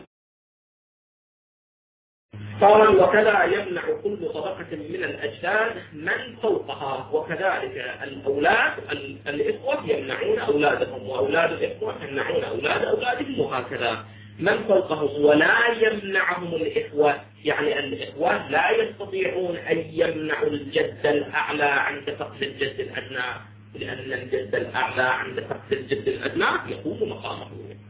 قال وكذا يمنع كل طبقة من الأجداد من فوقها وكذلك الأولاد الإخوة يمنعون أولادهم وأولاد الإخوة يمنعون أولاد أولادهم وهكذا من فوقهم ولا يمنعهم الإخوة يعني الإخوة لا يستطيعون أن يمنعوا الجد الأعلى عند فقد الجد الأدنى لأن الجد الأعلى عند فقد الجد الأدنى يقوم مقامه.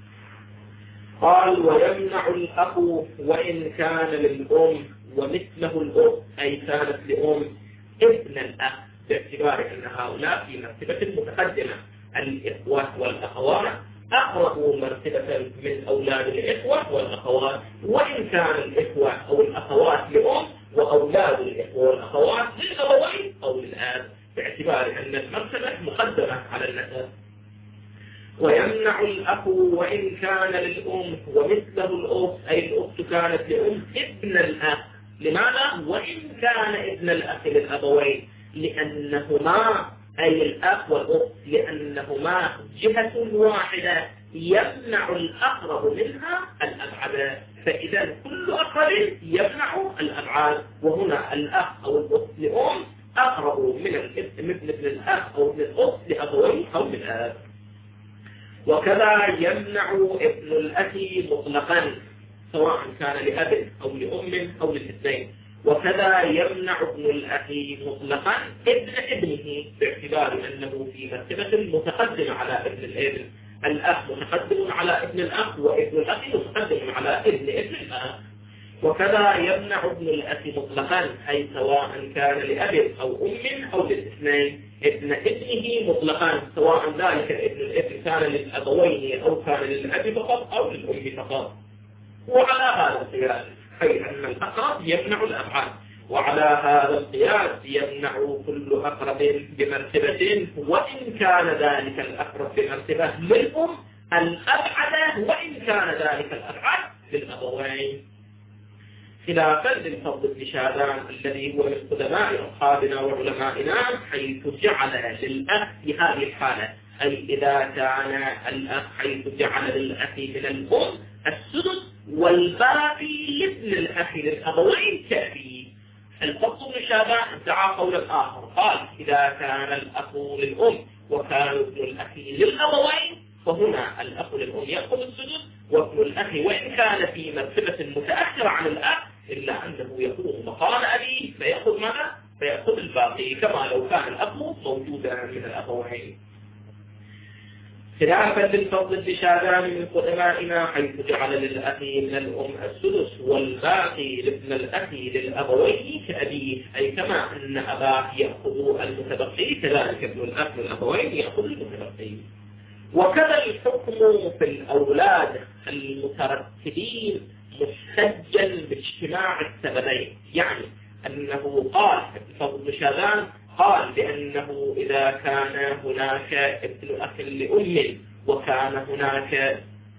قال ويمنع الأخ وإن كان للأم ومثله الأخ أي كانت لأم ابن الأخ باعتبار أن هؤلاء في مرتبة متقدمة. الإخوة والأخوات أقرب مرتبة من أولاد الإخوة والأخوات وإن كان الإخوة أو الأخوات لأم وأولاد الإخوة والأخوات للأبوين أو للآب باعتبار أن المرتبة مقدمة على النسب. ويمنع الأخ وإن كان للأم ومثله الأخت أي الأخت كانت لأم ابن الأخ. لماذا؟ وإن كان ابن الأخ للأبوين لأنهما أي الأخ والأخت لأنهما جهة واحدة يمنع الأقرب منها الأبعد. فإذا كل أقرب يمنع الأبعد وهنا الأخ أو الأخت لأم أقرب من ابن ابن الأخ أو ابن الأخت لأبوين أو للآب. وكذا يمنع ابن الأخ مطلقا سواء كان لأب أو لأم أو للاثنين. وكذا يمنع ابن الأخ مطلقا ابن ابنه باعتبار أنه في مرتبة متقدمة على ابن الابن. الأخ متقدم على ابن الأخ وابن الأخ متقدم على ابن ابن الأخ. وكذا يمنع ابن الأخ مطلقا أي سواء كان لأب أو أم أو للاثنين. ابن ابنه مطلقا سواء ذلك ابن الابن كان للأبوين أو كان للأب فقط أو للأم فقط. وعلى هذا القياس حيث أن الأقرب يمنع الأبعد وعلى هذا القياس يمنع كل أقرب بمرتبة وإن كان ذلك الأقرب بمرتبة للأم الأبعد وإن كان ذلك الأبعد للأبوين. خلافا للفضل بن شاذان الذي هو من قدماء أصحابنا وعلمائنا حيث جعل للأخ في هذه الحالة أي إذا كان الأخ حيث جعل للأخ من الأم السدس والباقي لابن الأخ للأبوين كأبيه. الفضل بن شاذان ادعى قولا آخر قال إذا كان الأخ للأم وكان ابن الأخ للأبوين فهنا الأخ للأم يأخذ السدس وابن الأخ وإن كان في مرتبة متأخرة عن الأخ إلا أنه يكون مقام أبيه فيأخذ ماذا؟ فيأخذ الباقي كما لو كان الأخ موجودا من الأبوين. خلافا للفضل بن شاذان من قدمائنا حيث جعل للأخ من الأم السدس والباقي لابن الأخ للأبوين كأبيه أي كما أن أباه يأخذ المتبقي كذلك ابن الأخ للأبوين يأخذ المتبقي. وكذا الحكم في الأولاد المترتبين مستجل باجتماع السببين يعني أنه قال الفضل بن شاذان قال بأنه إذا كان هناك ابن أخ لأم وكان هناك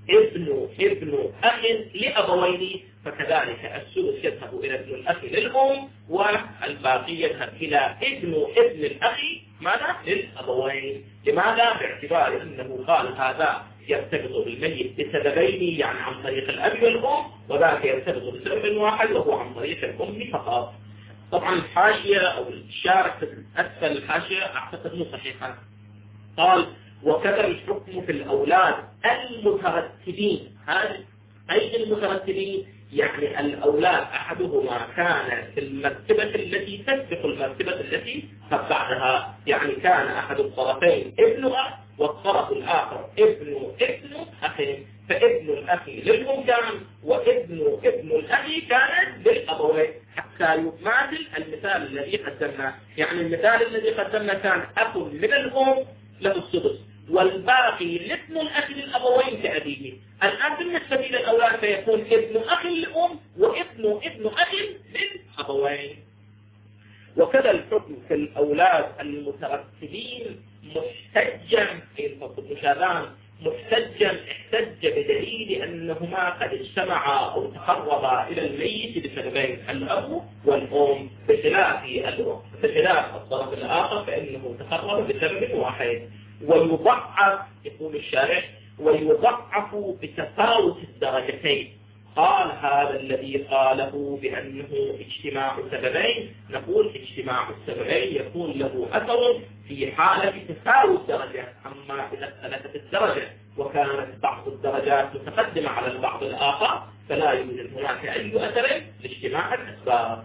ابن ابن أخ لأبوين فكذلك الثلث يذهب إلى ابن الأخ للأم، والباقي يذهب إلى ابن ابن الأخ ماذا؟ للأبوين. لماذا؟ باعتبار أنه قال هذا يرتبط بالميت بسببين، يعني عن طريق الأب والأم، وذاك يرتبط بسبب واحد وهو عن طريق الأم فقط. طبعا الحاشية أو الشارح في أسفل الحاشية أعتقد مو صحيحة. قال وكذا الحكم في الأولاد المترتبين. هذه أي المترتبين؟ يعني الأولاد أحدهما كان في المرتبة التي تسبق المرتبة التي بعدها، يعني كان أحد الطرفين ابن أخ والطرف الآخر ابن ابن أخ، فابن الأخ للأم كان وابن ابن الأخ كان للأبوين، حتى يماثل المثال الذي قدمناه. يعني المثال الذي قدمناه كان أخ من الأم له السدس والباقي لابن الأخ للأبوين كأبيه. الآن بالنسبة للأولاد فيكون ابن أخ للأم وابن ابن أخ للأبوين. وكذا الحكم في الأولاد المترتبين محتجا في المشابهان محتجا احتج بدليل أنهما قد اجتمعا أو تقربا إلى الميت بسببين الأب والأم، بخلاف الأم بخلاف الطرف الآخر فإنه تقرب بسبب واحد. ويضعف يقول الشارح ويضعف بتفاوت الدرجتين. قال هذا الذي قاله بأنه اجتماع سببين، نقول اجتماع السببين يكون له أثر في حالة تفاوت درجة، أما إذا اختلفت الدرجة وكانت بعض الدرجات متقدمة على البعض الآخر فلا يوجد هناك أي أثر لاجتماع الأسباب.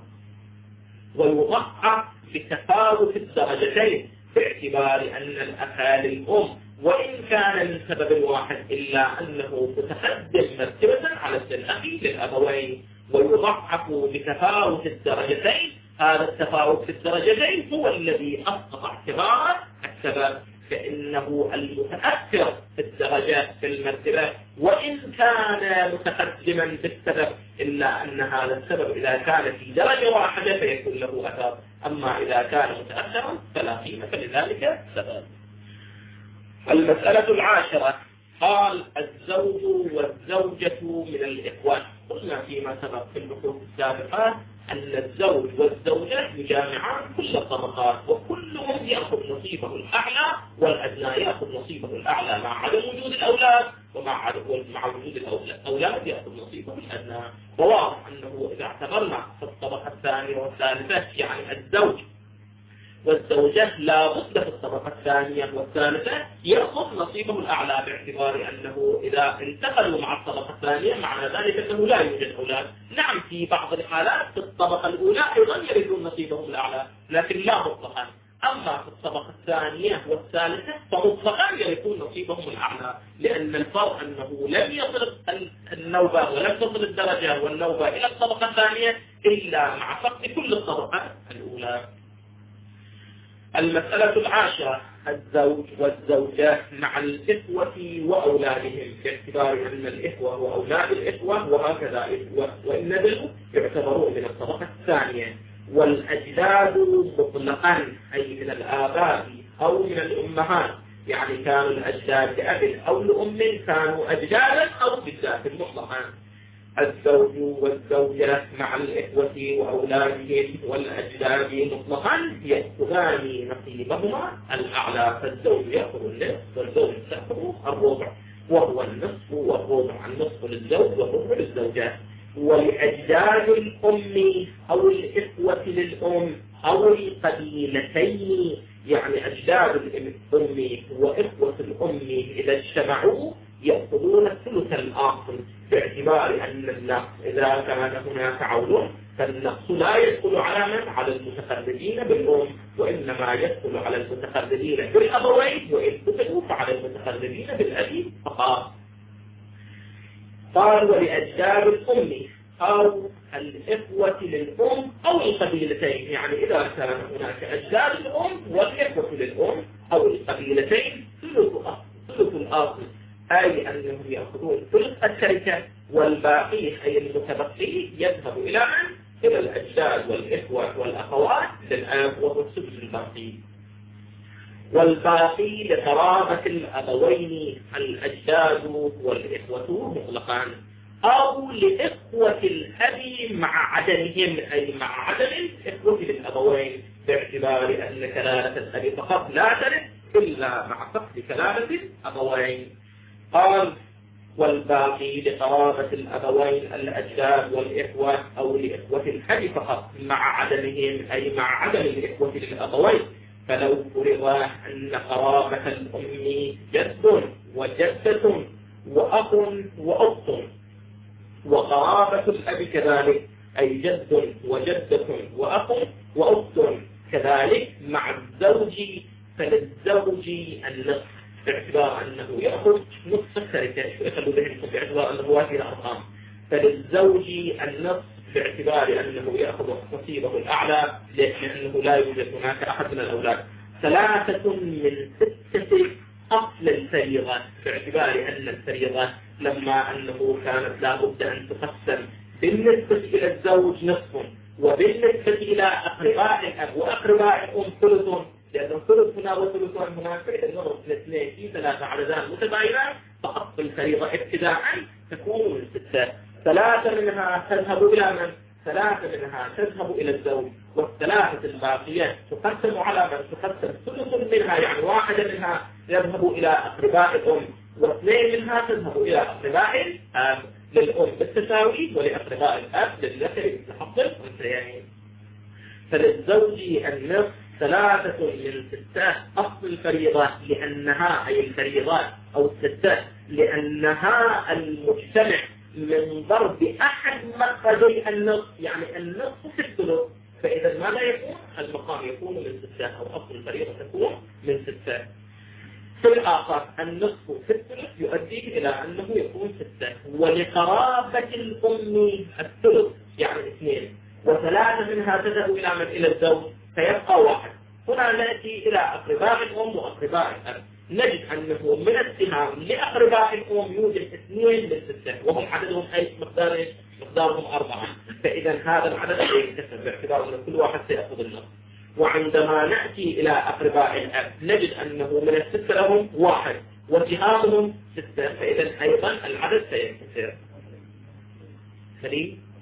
ويضعف بتفاوت الدرجتين باعتبار أن الأخ للأم وإن كان من سبب واحد إلا أنه متقدم مرتبة على الأخ للأبوين. ويضعف بتفاوت الدرجتين، هذا التفاوت في الدرجتين هو الذي أسقط اعتبار السبب، فإنه المتأثر في الدرجة في المرتبة وإن كان متقدما بالسبب إلا أن هذا السبب إذا كان في درجة واحدة فيكون له أثر، أما إذا كان متأثرا فلا قيمة لذلك السبب. المسألة العاشرة قال الزوج والزوجة من الإخوان. قلنا فيما سبق في البحوث السابقة أن الزوج والزوجة يجامعان كل الطبقات وكلهم يأخذ نصيبه الأعلى والأدنى يأخذ نصيبه الأعلى مع عدم وجود الأولاد، ومع عدم مع وجود الأولاد يأخذ نصيبه الأدنى. وواضح أنه إذا اعتبرنا في الطبقة الثانية والثالثة يعني الزوج والزوجة لا بد في الطبقة الثانية والثالثة يأخذ نصيبه الأعلى، باعتبار أنه إذا انتقلوا مع الطبقة الثانية معنى ذلك أنه لا يوجد أولاد. نعم في بعض الحالات في الطبقة الأولى أيضا يرثون نصيبهم الأعلى لكن لا مطلقا، أما في الطبقة الثانية والثالثة فمطلقا يرثون نصيبهم الأعلى، لأن الفرق أنه لم يصل النوبة ولم تصل الدرجة والنوبة إلى الطبقة الثانية إلا مع فقد كل الطبقة الأولى. المسألة العاشرة الزوج والزوجة مع الإخوة وأولادهم، باعتبار أن الإخوة وأولاد الإخوة وهكذا إخوة وإن نزلوا يعتبرون من الطبقة الثانية. والأجداد مطلقا أي من الآباء أو من الأمهات، يعني كانوا الأجداد لأب أو لأم كانوا أجدادا أو جدات مطلقا. الزوج والزوجة مع الإخوة وأولادهم والأجداد مطلقا يأخذان نصيبهما الأعلى، فالزوج يأخذ النصف والزوج تأخذ الربع، وهو النصف والربع، النصف للزوج والربع للزوجة. ولأجداد الأم أو الإخوة للأم أو القبيلتين، يعني أجداد الأم وإخوة الأم إذا اجتمعوا يأخذون ثلث الآخر، باعتبار أن النقص إذا كان هناك عول فالنقص لا يدخل على من؟ على المتقربين بالأم، وإنما يدخل على المتقربين بالأبوين، وإن دخلوا فعلى المتقربين بالأب فقط. قال ولأجداد الأم أو الإخوة للأم أو القبيلتين، يعني إذا كان هناك أجداد الأم والإخوة للأم أو القبيلتين ثلث الآخر، أي أنهم يأخذون ثلث التركة والباقي أي المتبقي يذهب إلى من؟ إلى الأجداد والإخوة والأخوات للآب وهو السدس الباقي. والباقي لقرابة الأبوين الأجداد والإخوة مطلقا، أو لإخوة الأب مع عدمهم، أي مع عدم إخوة الأبوين، باعتبار أن كلالة الأب فقط لا ترث إلا مع فقد كلالة الأبوين. قال: والباقي لقرابة الأبوين الأجداد والإخوة أو لإخوة الأب فقط مع عدمهم، أي مع عدم الإخوة للأبوين. فلو فرض أن قرابة الأم جد وجدة وأخ وأخت، وقرابة الأب كذلك، أي جد وجدة وأخ وأخت كذلك مع الزوج، فللزوج النصف باعتبار أنه يأخذ نصف التركة. شو يخلوا ذهنكم باعتبار أنه واجه الأرقام؟ فللزوج النصف باعتبار أنه يأخذ نصيبه الأعلى، لأنه لا يوجد هناك أحد من الأولاد. ثلاثة من ستة أصل الفريضة، باعتبار أن الفريضة لما أنه كانت لا بد أن تقسم بالنسبة إلى الزوج نصف، وبالنسبة إلى أقرباء الأب وأقرباء الأم ثلث، لأن الثلث هنا وثلث هناك، فإذا نضرب في الاثنين في ثلاثة عددان متباينات، فأصل الفريضة ابتداء تكون من ستة. ثلاثة منها تذهب إلى من؟ ثلاثة منها تذهب إلى الزوج، والثلاثة الباقية تقسم على من؟ تقسم ثلث منها، يعني واحدة منها يذهب إلى أقرباء الأم، واثنين منها تذهب إلى أقرباء الأب للأم بالتساوي، ولأقرباء الأب للذكر مثل حظ الأنثيين. فللزوج النصف ثلاثة من ستة أصل الفريضة، لأنها أي الفريضات أو الستة لأنها المجتمع من ضرب أحد مخرجي النصف، يعني النصف في الثلث. فإذا ماذا يكون؟ المقام يكون من ستة، أو أصل الفريضة تكون من ستة. في الآخر النصف في الثلث يؤدي إلى أنه يكون ستة. ولقرابة الأم الثلث يعني اثنين، وثلاثة منها تذهب إلى من؟ إلى الزوج، فيبقى واحد. هنا نأتي إلى أقرباء الأم وأقرباء الأب، نجد أنه من السهام لأقرباء الأم يوجد اثنين من ستة، وهم عددهم أي مقدار مقدارهم أربعة. فإذا هذا العدد يكتسب باعتبار أن كل واحد سيأخذ النصف. وعندما نأتي إلى أقرباء الأب نجد أنه من الستة لهم واحد وسهامهم ستة، فإذا أيضا العدد سيكتسب. سليم؟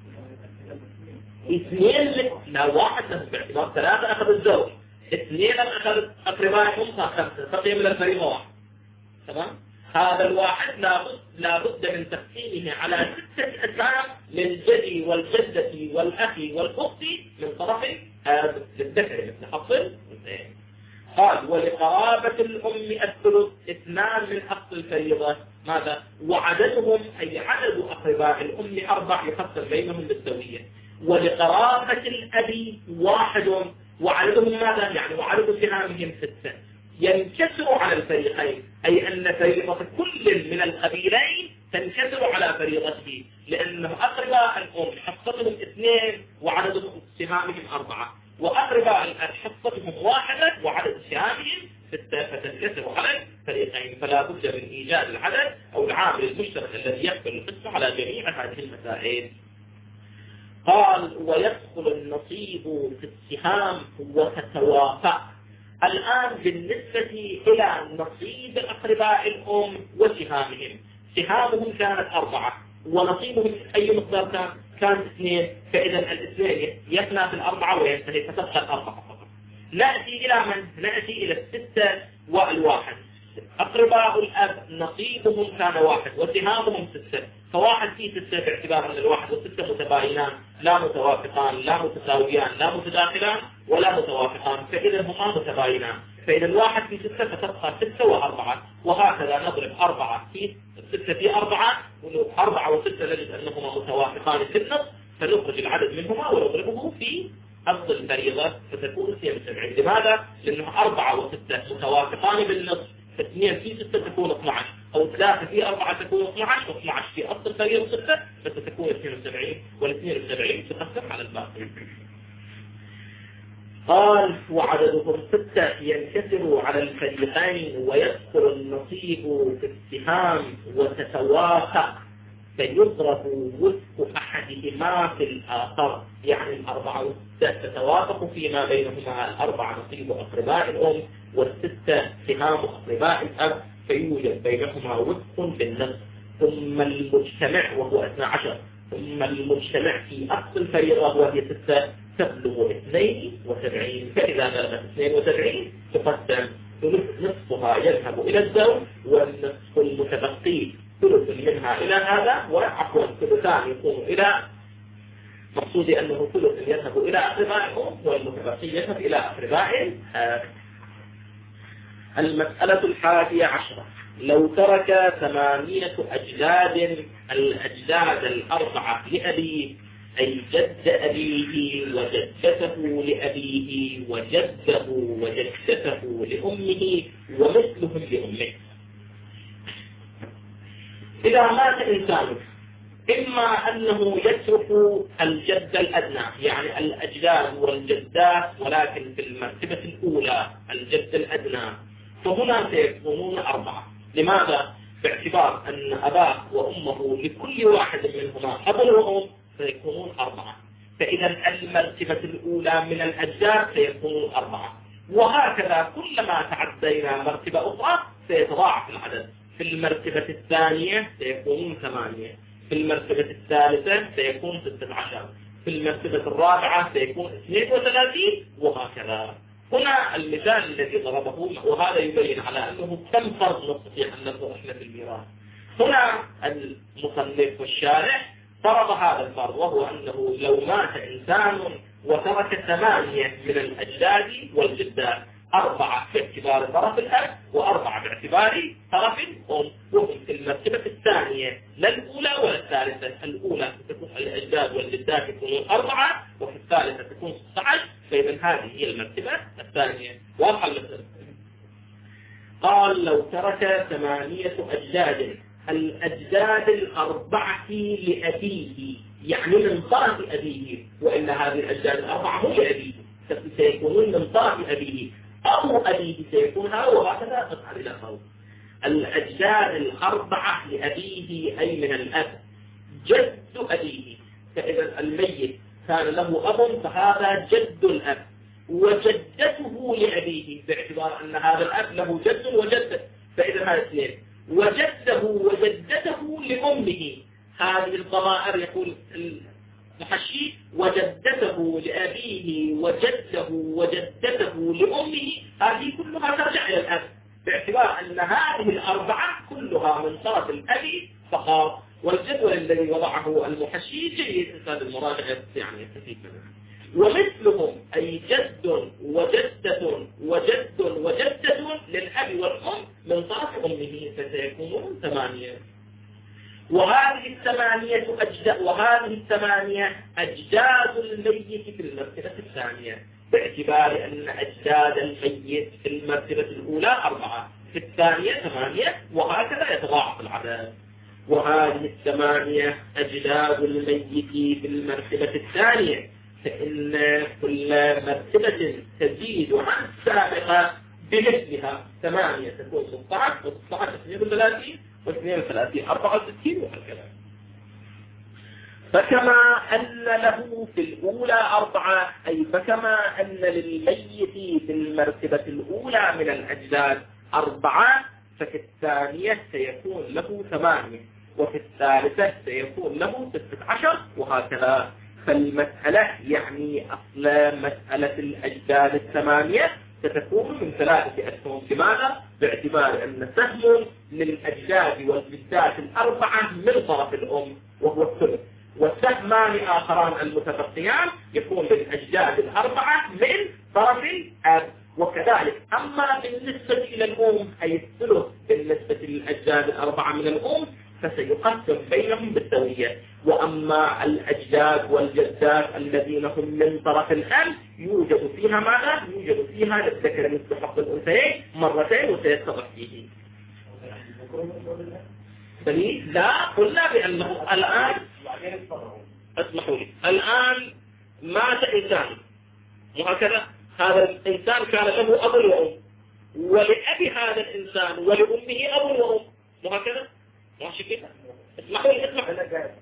اثنين لك لا واحد له، باعتبار ثلاثة أخذ الزوج، اثنين أخذ أقرباء الأم خمسة، بقي من الفريضة واحد. تمام؟ هذا الواحد لابد لابد من تقسيمه على ستة أسهم للجدي والجدة والأخ والأخت من طرف الذكر مثل حظ الأنثيين. قال: ولقرابة الأم الثلث اثنان من أصل الفريضة. ماذا؟ وعددهم أي عدد أقرباء الأم أربع يقسم بينهم بالسوية. ولقرابة الأب واحد وعددهم ماذا؟ يعني وعدد سهامهم ستة. ينكسر على الفريقين، أي أن فريضة كل من القبيلين تنكسر على فريضته، لأنه أقرباء الأم حصتهم اثنين وعدد سهامهم أربعة، وأقرباء الأب حصتهم واحدة وعدد سهامهم ستة، فتنكسر على الفريقين. فلا بد من إيجاد العدد أو العامل المشترك الذي يقبل القسم على جميع هذه المسائل. قال: ويدخل النصيب في السهام وتتوافق. الآن بالنسبة إلى نصيب أقرباء الأم وسهامهم، سهامهم كانت أربعة ونصيبهم أي مقدار كان؟ كان اثنين، فإذا الاثنين يفنى في الأربعة وينتهي، فتبقى الأربعة فقط. نأتي إلى من؟ نأتي إلى الستة والواحد. أقرباء الأب نصيبهم كان واحد وسهامهم ستة، فواحد في ستة باعتبار أن الواحد والستة متباينان لا متوافقان لا متساويان لا متداخلان ولا متوافقان، فإذا هما متباينان. فإذا الواحد في ستة فتبقى ستة وأربعة، وهكذا نضرب أربعة في ستة في أربعة، أربعة وستة نجد أنهما متوافقان في النصف، فنخرج العدد منهما ونضربه في أصل الفريضة فتكون اثنين وسبعين. لماذا؟ لأنه أربعة وستة متوافقان بالنصف، اثنين في ستة تكون اثني عشر، أو ثلاثة في أربعة تكون اثني عشر، واثني عشر في أصل الفريضة ستة فتكون اثنين وسبعين، والاثنين وسبعين تقسم على الباقي. قال: وعددهم ستة ينكسر على الفريقين ويدخل النصيب في السهام وتتوافق. فيضرب وفق أحدهما في الآخر، يعني الأربعة والستة تتوافق فيما بينهما، الأربعة نصيب أقرباء الأم والستة سهام أقرباء الأب، فيوجد بينهما وفق بالنصف. ثم المجتمع وهو اثنا عشر، ثم المجتمع في أصل الفريضة وهي ستة تبلغ اثنين وسبعين، فإذا بلغت اثنين وسبعين تقسم ثلث نصفها يذهب إلى الزوج، والنصف المتبقي ثلث منها إلى هذا، وعفوا ثلثان يكون إلى، مقصودي أنه ثلث يذهب إلى أقرباء الأم والمتبقي يذهب إلى أقرباء الأب. المسألة الحادية عشرة: لو ترك ثمانية أجداد، الأجداد الأربعة لأبيه، أي جد أبيه وجدته لأبيه وجده وجدته لأمه ومثلهم لأمه. إذا مات إنسان إما أنه يترك الجد الأدنى، يعني الأجداد والجدات، ولكن في المرتبة الأولى الجد الأدنى، فهنا سيكونون أربعة. لماذا؟ باعتبار أن أباه وأمه لكل واحد منهما أب وأم سيكونون أربعة، فإذا المرتبة الأولى من الأجداد سيكونون أربعة، وهكذا كلما تعدينا مرتبة أخرى سيتضاعف العدد. في المرتبة الثانية سيكونون ثمانية، في المرتبة الثالثة سيكون ستة عشر، في المرتبة الرابعة سيكون اثنين وثلاثين، وهكذا. هنا المثال الذي ضربه، وهذا يبين على أنه كم فرد نستطيع أن نذكر إحنا في الميراث. هنا المصنف والشارح فرض هذا الفرض، وهو أنه لو مات إنسان وترك ثمانية من الأجداد والجدات، أربعة باعتبار طرف الأب وأربعة باعتبار طرف الأم، وهم في المرتبة الثانية لا الأولى ولا الثالثة. الأولى تكون الأجداد والجدات يكونون أربعة، وفي الثالثة تكون ستة عشر، فإذا هذه هي المرتبة الثانية. واضح المسألة. قال: لو ترك ثمانية أجداد، الأجداد الأربعة لأبيه، يعني من طرف أبيه، وإن هذه الأجداد الأربعة هم لأبيه، سيكونون من طرف أبيه أو أبيه سيكونها، وهكذا تفعل إلى فوق. الأجداد الأربعة لأبيه أي من الأب، جد أبيه، فإذا الميت كان له أب فهذا جد الأب، وجدته لأبيه باعتبار أن هذا الأب له جد وجدة، فإذا هذا اثنين، وجده وجدته لأمه. هذه الضمائر يقول المحشي وجدته لأبيه وجده وجدته لأمه، هذه كلها ترجع إلى الأب، باعتبار أن هذه الأربعة كلها من طرف الأب فقط. والجدول الذي وضعه المحشي جيد، هذا المراجعة يعني يستفيد منه. ومثلهم أي جد وجدة وجد وجدة للأب والأم من طرف أمه، فسيكونون ثمانية. وهذه الثمانية أجداد وهذه الثمانية أجداد الميت في المرتبة الثانية، باعتبار أن أجداد الميت في المرتبة الأولى أربعة، في الثانية ثمانية، وهكذا يتضاعف العدد. وهذه الثمانية أجداد الميت في المرتبة الثانية، فإن كل مرتبة تزيد عن السابقة بمثلها، ثمانية تكون ستة عشر وستة عشر اثنين وثلاثين واثنين وثلاثين أربعة وستين وهكذا. فكما أن له في الأولى أربعة، أي فكما أن للميت في المرتبة الأولى من الأجداد أربعة، ففي الثانية سيكون له ثمانية، وفي الثالثة سيكون له ستة عشر، وهكذا. فالمسألة يعني أصل مسألة الأجداد الثمانية ستكون من ثلاثة أسهم. لماذا؟ باعتبار أن سهم للأجداد والجدات الأربعة من طرف الأم وهو الثلث، والسهمان آخران المتبقيان يكون للأجداد الأربعة من طرف الأب. وكذلك أما بالنسبة إلى الأم أي الثلث بالنسبة للأجداد الأربعة من الأم فسيقسم بينهم بالسوية. وأما الأجداد والجدات الذين هم من طرف الأب يوجد فيها ماذا؟ يوجد فيها للذكر مثل حظ الأنثيين مرتين، وسيتضح فيه. سليم؟ لا، قلنا بأنه الآن اسمحوا لي، الآن مات إنسان وهكذا، هذا الإنسان كان له أب وأم، ولأبي هذا الإنسان ولأمه أب وأم وهكذا، ماشي كده؟ اسمحوا لي اسمح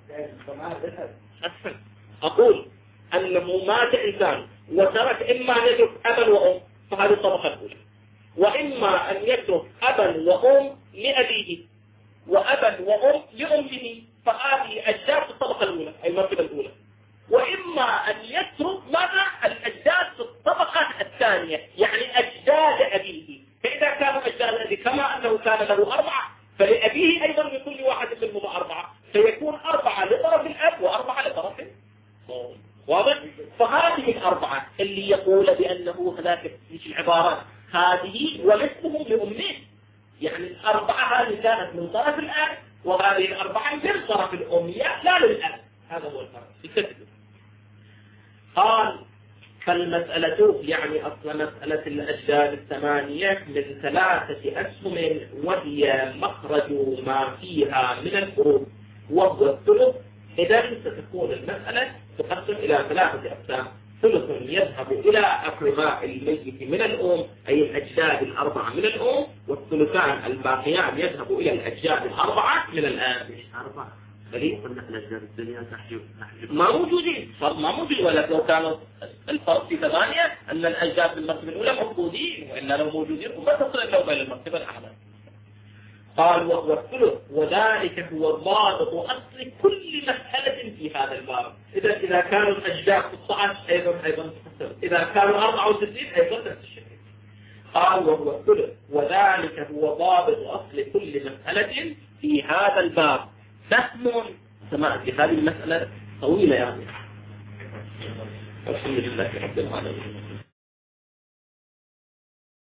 أقول أنه مات إنسان وترك إما أن يترك أبا وأم، فهذه الطبقة الأولى، وإما أن يترك أبا وأم لأبيه وأبا وأم لأمه، فهذه أجداد في الطبقة الأولى أي المرتبة الأولى، وإما أن يترك ماذا الأجداد في الطبقة الثانية يعني أجداد أبيه. فإذا كانوا أجداد أبيه كما أنه كان له أربعة فلأبيه أيضا لكل واحد منهم أربعة، فيكون أربعة لطرف الأب وأربعة لطرف الأم. واضح؟ فهذه الأربعة اللي يقول بأنه هذاك مش العبارات هذه ومثلهم لأمين، يعني الأربعة هذه كانت من طرف الأب وهذه الأربعة من طرف الأم لا للأب. هذا هو الفرق. يكتب قال فالمسألة يعني أصل مسألة الأجداد الثمانية من ثلاثة أسهم وهي مخرج ما فيها من الفروض وهو الثلث. إذا ستكون المسألة تقسم إلى ثلاثة أقسام: ثلث يذهب إلى أقرباء الميت من الأم أي الأجداد الأربعة من الأم، والثلثان الباقيان يذهب إلى الأجداد الأربعة من الآب. أربعة بلي قلنا الأجداد الدنيا تحجب ما موجودين، ما موجود، ولا لو كانوا الفرق في ثمانية أن الأجداد بالمرتبة الأولى موجودين، وإلا لو موجودين وما تصل إلا إلى المرتبة الأعلى. قال وهو الثلث وذلك هو ضابط أصل كل مسألة في هذا الباب. إذا إذا كانوا الأجداد ستة عشر أيضا أيضا تحسب، إذا كانوا أربعة وستين أيضا نفس الشيء. قال وهو الثلث وذلك هو ضابط أصل كل مسألة في هذا الباب. فهم سمعت في هذه المسألة طويلة يعني. الحمد لله رب العالمين.